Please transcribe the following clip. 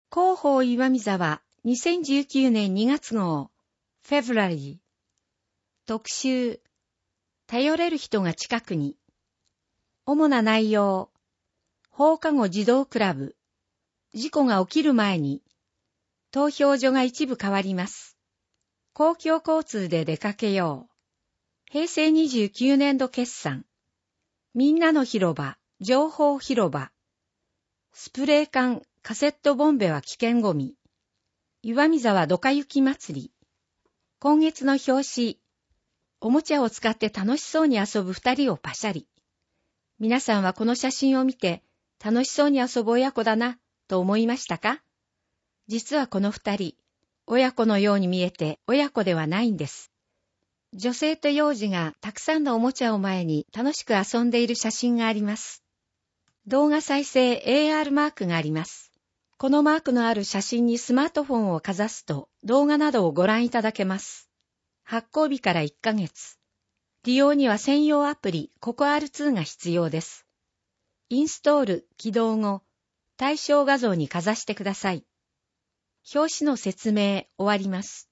広報岩見沢2019年2月号フェブラリー特集頼れる人が近くに主な内容放課後児童クラブ事故が起きる前に投票所が一部変わります公共交通で出かけよう平成29年度決算みんなの広場情報広場スプレー缶カセットボンベは危険ゴミ岩見沢ドカ雪祭り今月の表紙おもちゃを使って楽しそうに遊ぶ二人をパシャリ皆さんはこの写真を見て楽しそうに遊ぶ親子だなと思いましたか？実はこの二人親子のように見えて親子ではないんです女性と幼児がたくさんのおもちゃを前に楽しく遊んでいる写真があります動画再生 AR マークがありますこのマークのある写真にスマートフォンをかざすと動画などをご覧いただけます。発行日から1ヶ月。利用には専用アプリココ R2 が必要です。インストール、起動後、対象画像にかざしてください。表紙の説明終わります。